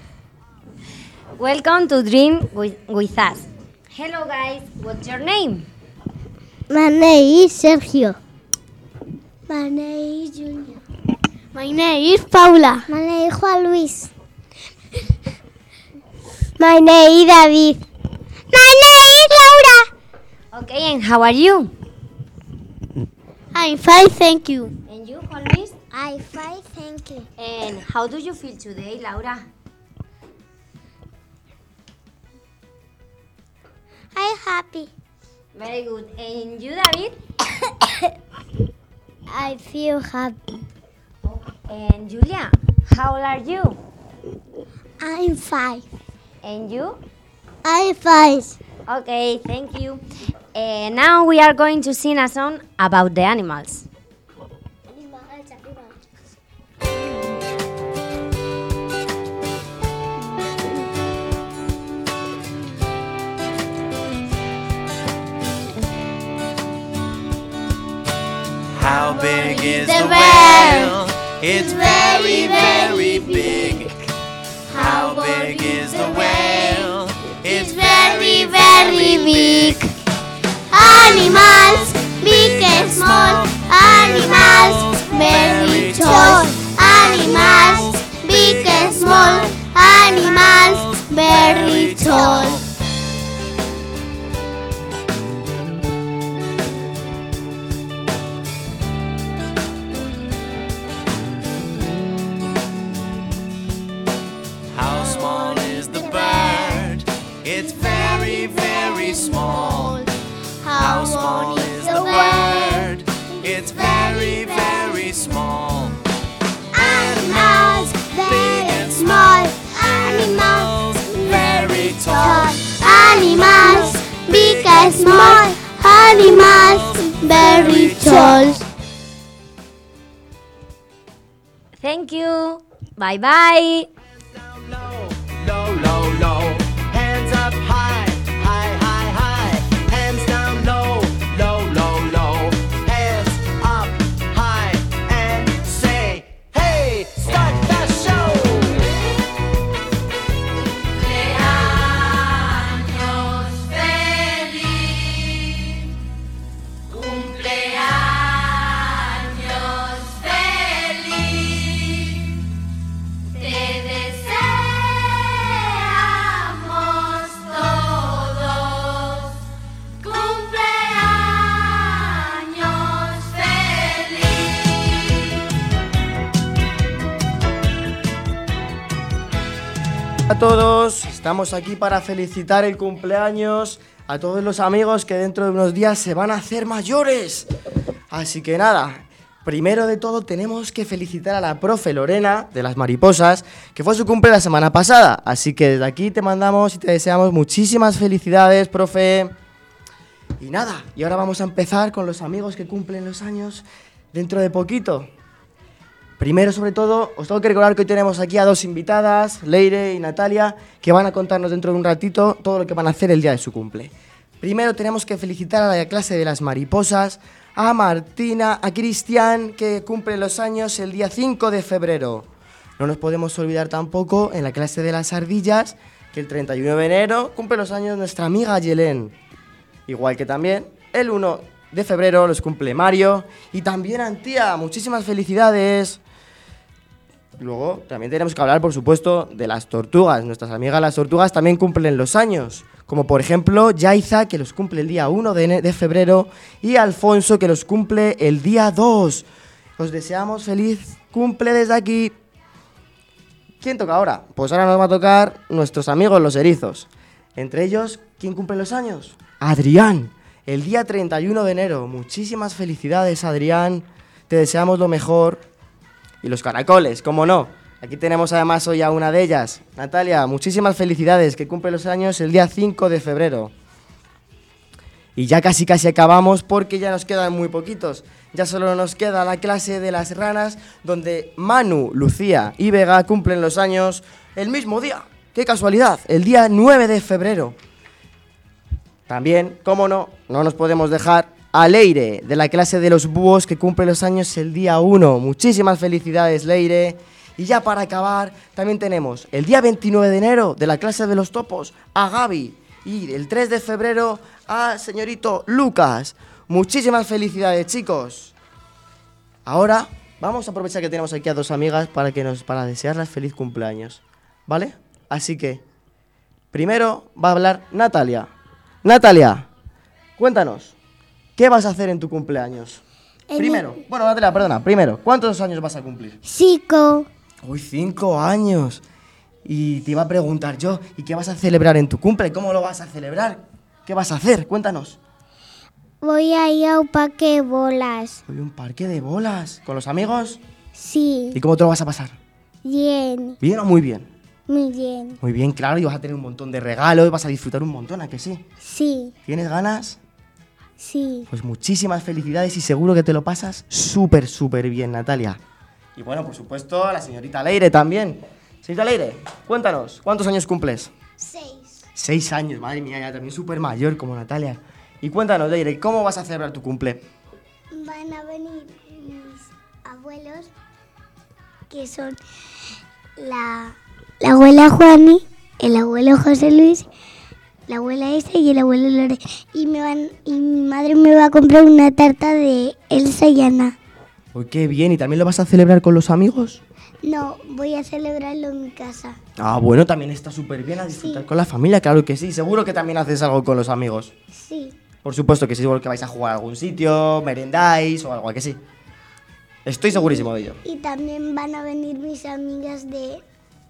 [SPEAKER 9] Welcome to Dream with us. Hello guys, what's your name?
[SPEAKER 3] My name is Sergio. My name is Julia. My name is Paula. My name is Juan Luis. My name is David. My name is Laura.
[SPEAKER 9] Okay, and how are you?
[SPEAKER 3] I'm fine, thank you.
[SPEAKER 9] And you, Juan Luis?
[SPEAKER 3] I'm fine, thank you.
[SPEAKER 9] And how do you feel today, Laura?
[SPEAKER 3] I'm happy.
[SPEAKER 9] Very good. And you, David?
[SPEAKER 3] I feel happy.
[SPEAKER 9] And Julia, how old are you?
[SPEAKER 3] I'm 5.
[SPEAKER 9] And you?
[SPEAKER 3] I'm 5.
[SPEAKER 9] Okay, thank you. Now we are going to sing a song about the animals.
[SPEAKER 1] How big is the whale? It's very, very big. How big is the whale? It's very, very big.
[SPEAKER 3] Animals, big and small. Animals, very tall. Animals, big and small. Animals, very tall.
[SPEAKER 1] How small is the bird? It's very, very small. How small is the bird? It's very, very small.
[SPEAKER 3] Animals, big and small. Animals, very tall. Animals, big and small. Animals, very tall.
[SPEAKER 9] Thank you. Bye bye.
[SPEAKER 1] Low, low, low, low. Hands up high, high, high, high. Hands down low, low, low, low. Hands up high and say, hey, start the show. Cumpleaños feliz. Cumpleaños feliz. Te deseamos todos cumpleaños feliz.
[SPEAKER 10] A todos, estamos aquí para felicitar el cumpleaños a todos los amigos que dentro de unos días se van a hacer mayores. Así que nada, primero de todo tenemos que felicitar a la profe Lorena de las mariposas, que fue su cumple la semana pasada. Así que desde aquí te mandamos y te deseamos muchísimas felicidades, profe. Y nada, y ahora vamos a empezar con los amigos que cumplen los años dentro de poquito. Primero, sobre todo, os tengo que recordar que hoy tenemos aquí a 2 invitadas, Leire y Natalia, que van a contarnos dentro de un ratito todo lo que van a hacer el día de su cumple. Primero tenemos que felicitar a la clase de las mariposas, a Martina, a Cristian, que cumple los años el día 5 de febrero. No nos podemos olvidar tampoco en la clase de las ardillas, que el 31 de enero cumple los años nuestra amiga Yelén. Igual que también el 1 de febrero los cumple Mario y también Antía. Muchísimas felicidades. Luego también tenemos que hablar, por supuesto, de las tortugas. Nuestras amigas las tortugas también cumplen los años. Como por ejemplo Yaiza, que los cumple el día 1 de febrero, y Alfonso, que los cumple el día 2. Os deseamos feliz cumple desde aquí. ¿Quién toca ahora? Pues ahora nos va a tocar nuestros amigos los erizos. Entre ellos, ¿quién cumple los años? Adrián, el día 31 de enero. Muchísimas felicidades, Adrián. Te deseamos lo mejor. Y los caracoles, ¿cómo no? Aquí tenemos además hoy a una de ellas. Natalia, muchísimas felicidades, que cumple los años el día 5 de febrero. Y ya casi acabamos porque ya nos quedan muy poquitos. Ya solo nos queda la clase de las ranas, donde Manu, Lucía y Vega cumplen los años el mismo día. ¡Qué casualidad! El día 9 de febrero. También, cómo no, no nos podemos dejar a Leire, de la clase de los búhos, que cumple los años el día 1. Muchísimas felicidades, Leire. Y ya para acabar, también tenemos el día 29 de enero, de la clase de los topos, a Gaby. Y el 3 de febrero, a señorito Lucas. Muchísimas felicidades, chicos. Ahora vamos a aprovechar que tenemos aquí a dos amigas para desearles feliz cumpleaños, ¿vale? Así que primero va a hablar Natalia. Natalia, cuéntanos, ¿qué vas a hacer en tu cumpleaños? Primero, ¿cuántos años vas a cumplir?
[SPEAKER 3] 5.
[SPEAKER 10] Uy, 5 años. Y te iba a preguntar yo, ¿y qué vas a celebrar en tu cumple? ¿Cómo lo vas a celebrar? ¿Qué vas a hacer? Cuéntanos.
[SPEAKER 3] Voy a ir a un parque de bolas.
[SPEAKER 10] Uy, un parque de bolas. ¿Con los amigos?
[SPEAKER 3] Sí.
[SPEAKER 10] ¿Y cómo te lo vas a pasar?
[SPEAKER 3] Bien.
[SPEAKER 10] ¿Bien o muy bien?
[SPEAKER 3] Muy bien.
[SPEAKER 10] Muy bien, claro, y vas a tener un montón de regalos, vas a disfrutar un montón, ¿a que sí?
[SPEAKER 3] Sí.
[SPEAKER 10] ¿Tienes ganas?
[SPEAKER 3] Sí.
[SPEAKER 10] Pues muchísimas felicidades y seguro que te lo pasas súper, súper bien, Natalia. Y bueno, por supuesto, a la señorita Leire también. Señorita Leire, cuéntanos, ¿cuántos años cumples?
[SPEAKER 3] 6.
[SPEAKER 10] 6 años, madre mía, ya también súper mayor como Natalia. Y cuéntanos, Leire, ¿cómo vas a celebrar tu cumple?
[SPEAKER 3] Van a venir mis abuelos, que son la abuela Juani, el abuelo José Luis, la abuela Elsa y el abuelo Lore. Y mi madre me va a comprar una tarta de Elsa y Ana.
[SPEAKER 10] Uy, qué bien, ¿y también lo vas a celebrar con los amigos?
[SPEAKER 3] No, voy a celebrarlo en mi casa.
[SPEAKER 10] Ah, bueno, también está súper bien a disfrutar con la familia, claro que sí. Seguro que también haces algo con los amigos.
[SPEAKER 3] Sí.
[SPEAKER 10] Por supuesto que sí, seguro que vais a jugar a algún sitio, merendáis o algo, ¿a que sí? Estoy segurísimo de ello.
[SPEAKER 3] Y también van a venir mis amigas de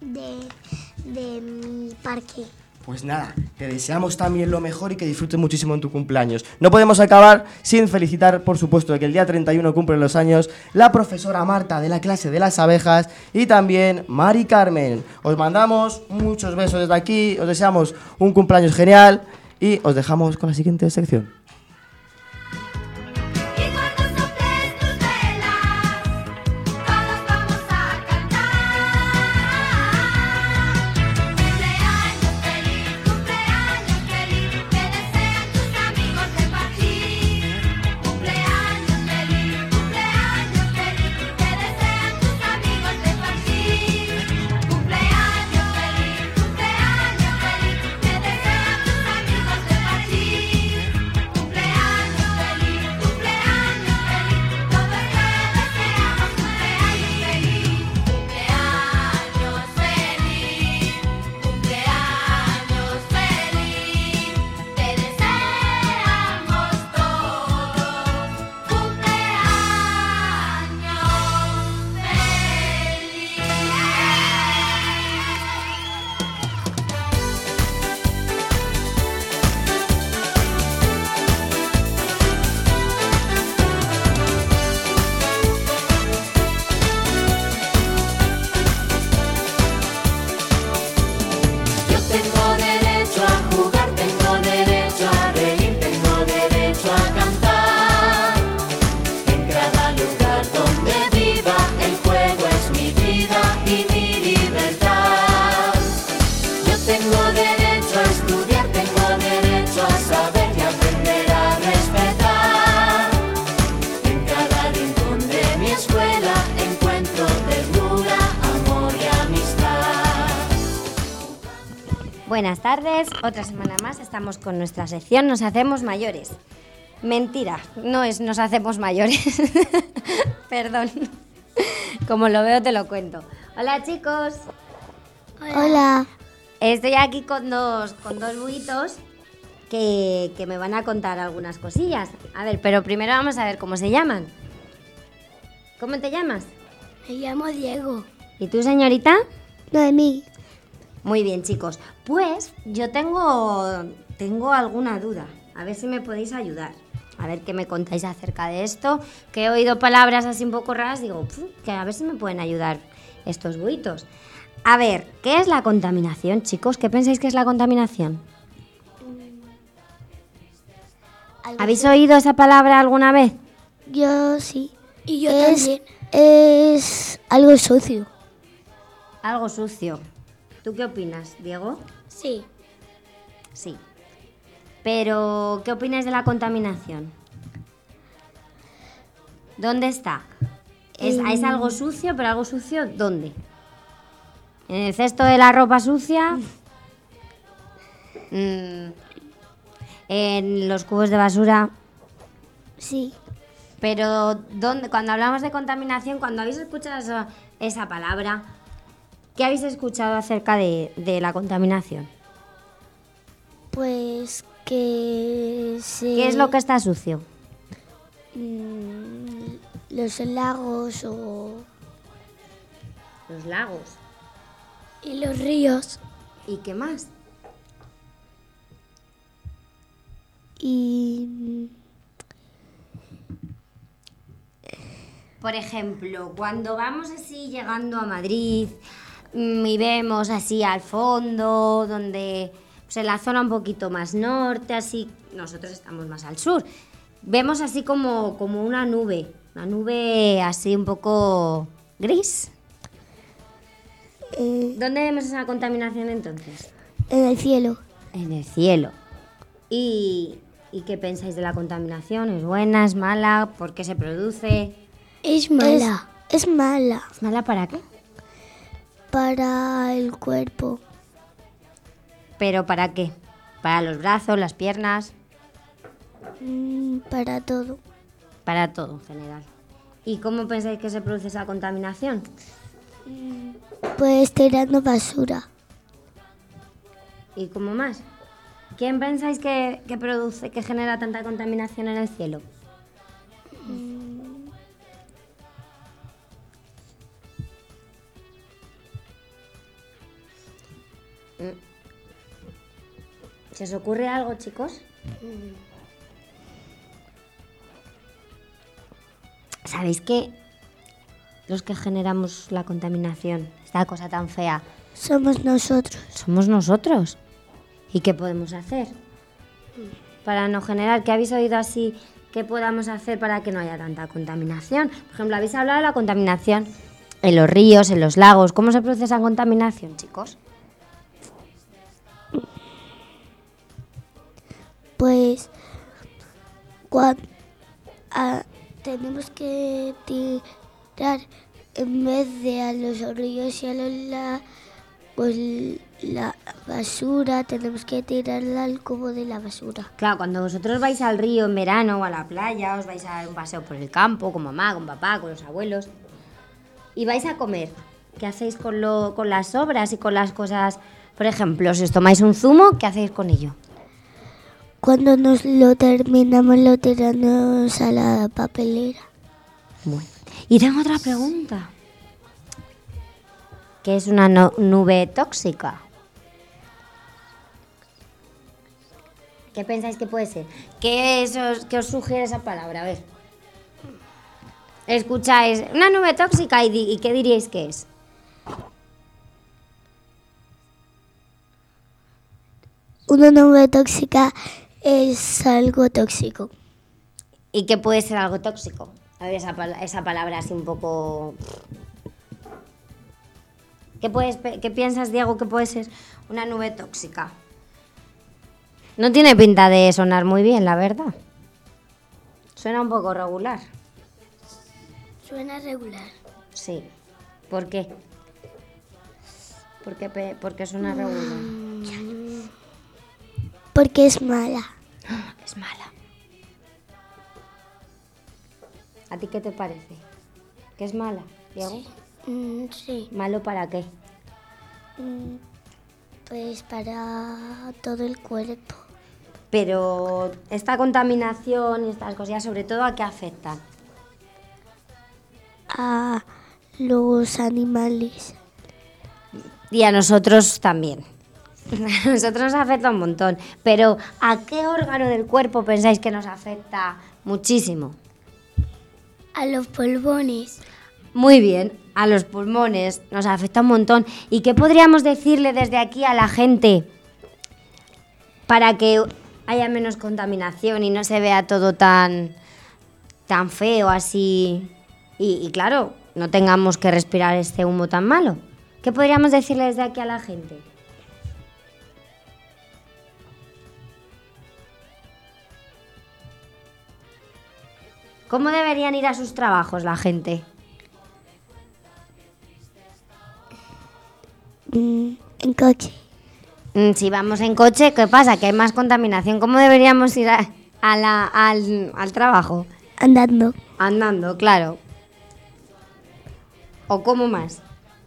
[SPEAKER 3] mi parque.
[SPEAKER 10] Pues nada, te deseamos también lo mejor y que disfrutes muchísimo en tu cumpleaños. No podemos acabar sin felicitar, por supuesto, de que el día 31 cumplen los años la profesora Marta de la clase de las abejas y también Mari Carmen. Os mandamos muchos besos desde aquí, os deseamos un cumpleaños genial y os dejamos con la siguiente sección.
[SPEAKER 4] Y cuando soples tus velas, todos vamos a cantar. Cumpleaños feliz, que desean tus amigos de partir. Cumpleaños feliz, que desean tus amigos de partir. Cumpleaños feliz, que desean tus amigos de partir.
[SPEAKER 9] Buenas tardes, otra semana más estamos con nuestra sección Nos hacemos mayores. Mentira, no es Nos hacemos mayores. Perdón. Como lo veo te lo cuento. Hola chicos.
[SPEAKER 3] Hola.
[SPEAKER 9] Estoy aquí con dos buitos que me van a contar algunas cosillas. A ver, pero primero vamos a ver cómo se llaman. ¿Cómo te llamas?
[SPEAKER 3] Me llamo Diego.
[SPEAKER 9] ¿Y tú, señorita?
[SPEAKER 3] Noemí.
[SPEAKER 9] Muy bien, chicos. Pues yo tengo alguna duda. A ver si me podéis ayudar. A ver qué me contáis acerca de esto. Que he oído palabras así un poco raras. Digo, que a ver si me pueden ayudar estos buitos. A ver, ¿qué es la contaminación, chicos? ¿Qué pensáis que es la contaminación? ¿Habéis oído esa palabra alguna vez?
[SPEAKER 3] Yo sí. Y yo también. Es algo sucio.
[SPEAKER 9] Algo sucio. ¿Tú qué opinas, Diego?
[SPEAKER 3] Sí.
[SPEAKER 9] Sí. Pero, ¿qué opináis de la contaminación? ¿Dónde está? ¿Es algo sucio, pero algo sucio dónde? ¿En el cesto de la ropa sucia? ¿En los cubos de basura?
[SPEAKER 3] Sí.
[SPEAKER 9] Pero ¿dónde? Cuando hablamos de contaminación, cuando habéis escuchado esa palabra, ¿qué habéis escuchado acerca de la contaminación?
[SPEAKER 3] Pues que
[SPEAKER 9] ¿Qué es lo que está sucio?
[SPEAKER 3] Los lagos o
[SPEAKER 9] Los lagos.
[SPEAKER 3] y los ríos
[SPEAKER 9] ¿Y qué más?
[SPEAKER 3] y
[SPEAKER 9] Por ejemplo, cuando vamos así llegando a Madrid y vemos así al fondo, donde pues en la zona un poquito más norte, así, nosotros estamos más al sur, vemos así como una nube así un poco gris. ¿Dónde vemos esa contaminación entonces?
[SPEAKER 3] en el cielo.
[SPEAKER 9] En el cielo. ¿Y qué pensáis de la contaminación? ¿Es buena? ¿Es mala? ¿Por qué se produce?
[SPEAKER 3] Es mala. Es mala
[SPEAKER 9] ¿Es mala para qué?
[SPEAKER 3] para el cuerpo.
[SPEAKER 9] ¿Pero para qué? ¿Para los brazos, las piernas?
[SPEAKER 3] Para todo.
[SPEAKER 9] Para todo en general. ¿Y cómo pensáis que se produce esa contaminación?
[SPEAKER 3] Pues tirando basura.
[SPEAKER 9] ¿Y cómo más? ¿Quién pensáis que produce, que genera tanta contaminación en el cielo? ¿Se os ocurre algo, chicos? ¿Sabéis que los que generamos la contaminación, esta cosa tan fea,
[SPEAKER 3] Somos nosotros.
[SPEAKER 9] somos nosotros? ¿Y qué podemos hacer para no generar? ¿Qué habéis oído así que podamos hacer para que no haya tanta contaminación? Por ejemplo, habéis hablado de la contaminación en los ríos, en los lagos. ¿Cómo se produce esa contaminación, chicos?
[SPEAKER 3] Pues tenemos que tirar en vez de a los ríos y a los pues la basura, tenemos que tirarla al cubo de la basura.
[SPEAKER 9] Claro, cuando vosotros vais al río en verano o a la playa, os vais a dar un paseo por el campo, con mamá, con papá, con los abuelos, y vais a comer. ¿Qué hacéis con las sobras y con las cosas? Por ejemplo, si os tomáis un zumo, ¿qué hacéis con ello?
[SPEAKER 3] Cuando nos lo terminamos, lo tiramos a la papelera.
[SPEAKER 9] Bueno. Y tengo otra pregunta. ¿Qué es una nube tóxica? ¿Qué pensáis que puede ser? ¿Qué os sugiere esa palabra? A ver. Escucháis, una nube tóxica, ¿y qué diríais que es?
[SPEAKER 3] Una nube tóxica es algo tóxico.
[SPEAKER 9] ¿Y qué puede ser algo tóxico? A ver, esa palabra así un poco... ¿Qué piensas, Diego, que puede ser una nube tóxica? No tiene pinta de sonar muy bien, la verdad. Suena un poco regular.
[SPEAKER 3] Suena regular.
[SPEAKER 9] Sí. ¿Por qué? ¿Por qué suena regular?
[SPEAKER 3] Porque es mala.
[SPEAKER 9] Es mala. ¿A ti qué te parece? ¿Que es mala, Diego?
[SPEAKER 3] Sí.
[SPEAKER 9] ¿Malo para qué?
[SPEAKER 3] Pues para todo el cuerpo.
[SPEAKER 9] Pero esta contaminación y estas cosillas, sobre todo, ¿a qué afectan?
[SPEAKER 3] A los animales.
[SPEAKER 9] Y a nosotros también. A nosotros nos afecta un montón. Pero ¿a qué órgano del cuerpo pensáis que nos afecta muchísimo?
[SPEAKER 3] A los pulmones.
[SPEAKER 9] Muy bien, a los pulmones nos afecta un montón. ¿Y qué podríamos decirle desde aquí a la gente para que haya menos contaminación y no se vea todo tan feo así? Y claro, no tengamos que respirar este humo tan malo. ¿Qué podríamos decirle desde aquí a la gente? ¿Cómo deberían ir a sus trabajos la gente?
[SPEAKER 3] En coche.
[SPEAKER 9] Si vamos en coche, ¿qué pasa? Que hay más contaminación. ¿Cómo deberíamos ir al trabajo?
[SPEAKER 3] Andando.
[SPEAKER 9] Andando, claro. ¿O cómo más?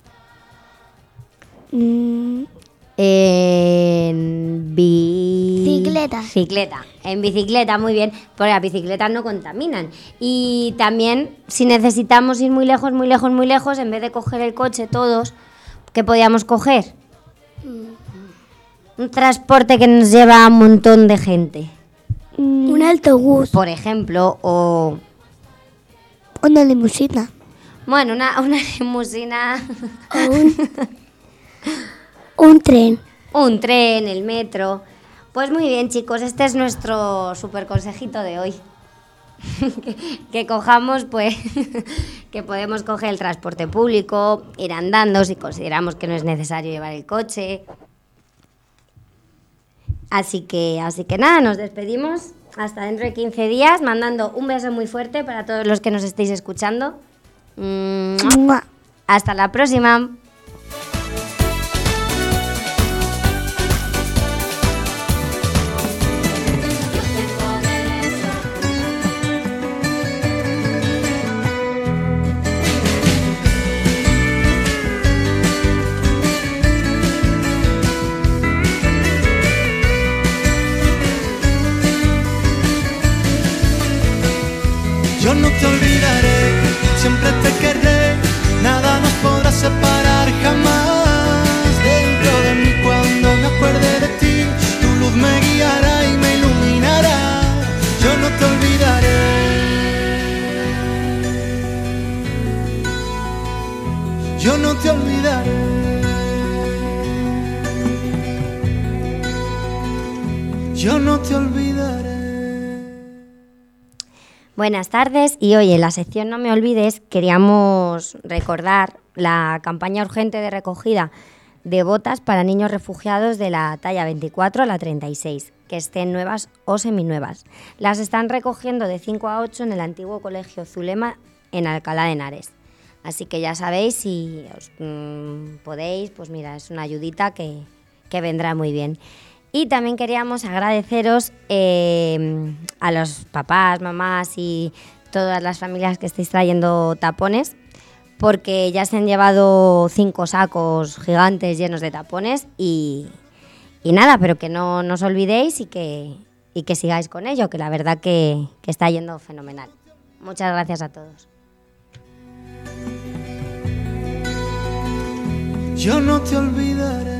[SPEAKER 9] En bicicleta. En bicicleta, muy bien. Porque las bicicletas no contaminan. Y también, si necesitamos ir muy lejos, en vez de coger el coche todos, ¿qué podíamos coger? Un transporte que nos lleva a un montón de gente.
[SPEAKER 3] Un autobús.
[SPEAKER 9] Por ejemplo, o...
[SPEAKER 3] Una limusina.
[SPEAKER 9] Bueno, una limusina...
[SPEAKER 3] Un tren.
[SPEAKER 9] Un tren, el metro. Pues muy bien, chicos, este es nuestro super consejito de hoy. que cojamos, pues, que podemos coger el transporte público, ir andando si consideramos que no es necesario llevar el coche. Así que nada, nos despedimos hasta dentro de 15 días, mandando un beso muy fuerte para todos los que nos estéis escuchando.
[SPEAKER 3] Mua.
[SPEAKER 9] Hasta la próxima.
[SPEAKER 11] Yo no te olvidaré, siempre te querré, nada nos podrá separar jamás. Dentro de mí cuando me acuerde de ti, tu luz me guiará y me iluminará. Yo no te olvidaré. Yo no te olvidaré. Yo no te olvidaré.
[SPEAKER 9] Buenas tardes y hoy en la sección No me olvides queríamos recordar la campaña urgente de recogida de botas para niños refugiados de la talla 24 a la 36, que estén nuevas o seminuevas. Las están recogiendo de 5 a 8 en el antiguo colegio Zulema en Alcalá de Henares. Así que ya sabéis, si os podéis, pues mira, es una ayudita que vendrá muy bien. Y también queríamos agradeceros a los papás, mamás y todas las familias que estáis trayendo tapones, porque ya se han llevado 5 sacos gigantes llenos de tapones y nada, pero que no os olvidéis y que sigáis con ello, que la verdad que está yendo fenomenal. Muchas gracias a todos.
[SPEAKER 11] Yo no te olvidaré.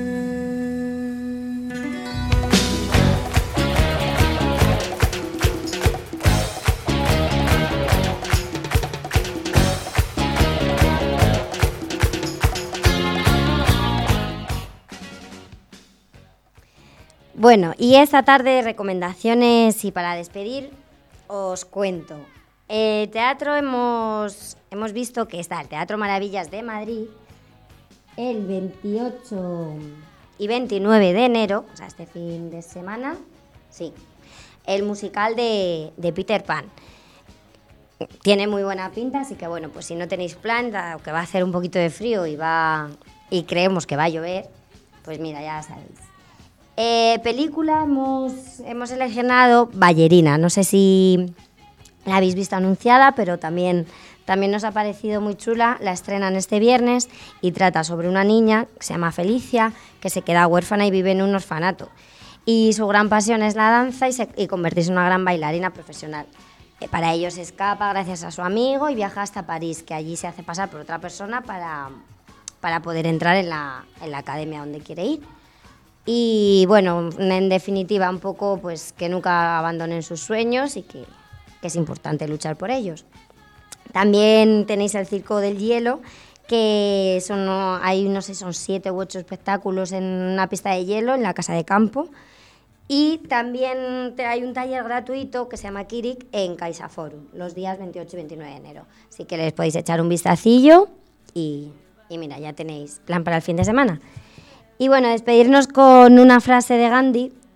[SPEAKER 9] Bueno, y esta tarde recomendaciones y para despedir os cuento. Teatro hemos visto que está el Teatro Maravillas de Madrid el 28 y 29 de enero, o sea, este fin de semana, sí, el musical de Peter Pan. Tiene muy buena pinta, así que bueno, pues si no tenéis plan, dado que va a hacer un poquito de frío y creemos que va a llover, pues mira, ya sabéis. Película hemos seleccionado Ballerina. No sé si la habéis visto anunciada, pero también nos ha parecido muy chula. La estrenan este viernes y trata sobre una niña que se llama Felicia, que se queda huérfana y vive en un orfanato. Y su gran pasión es la danza y convertirse en una gran bailarina profesional. Para ello se escapa gracias a su amigo y viaja hasta París, que allí se hace pasar por otra persona para poder entrar en la academia donde quiere ir. Y bueno, en definitiva, un poco pues que nunca abandonen sus sueños y que es importante luchar por ellos. También tenéis el Circo del Hielo, que hay no sé, son 7 u 8 espectáculos en una pista de hielo en la casa de campo. Y también hay un taller gratuito que se llama Kirik en CaixaForum, los días 28 y 29 de enero. Así que les podéis echar un vistacillo y mira, ya tenéis plan para el fin de semana. Y bueno, despedirnos con una frase de Gandhi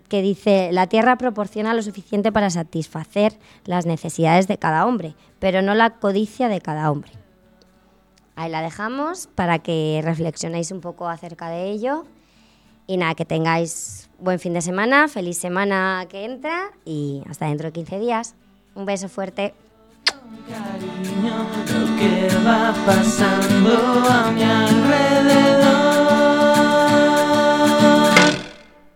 [SPEAKER 9] que dice: la tierra proporciona lo suficiente para satisfacer las necesidades de cada hombre, pero no la codicia de cada hombre. Ahí la dejamos para que reflexionéis un poco acerca de ello. Y nada, que tengáis buen fin de semana, feliz semana que entra y hasta dentro de 15 días. Un beso fuerte.
[SPEAKER 1] Cariño, lo que va pasando a mi alrededor.